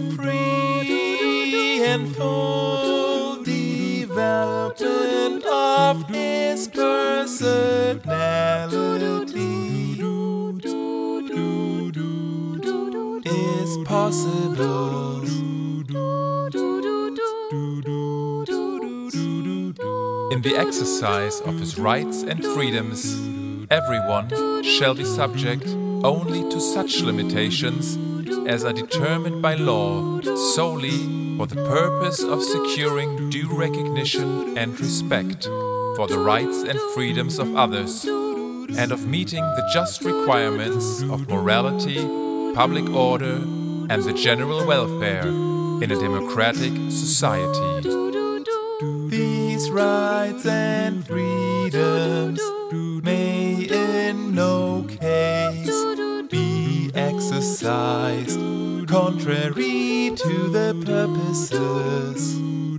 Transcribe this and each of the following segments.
free and full development of his personality is possible. In the exercise of his rights and freedoms, everyone shall be subject only to such limitations as are determined by law solely for the purpose of securing due recognition and respect for the rights and freedoms of others, and of meeting the just requirements of morality, public order, and the general welfare in a democratic society. These rights and freedoms may in no case be exercised contrary to the purposes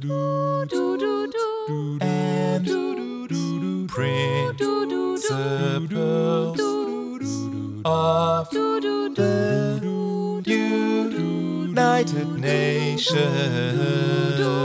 and principles of the United Nations.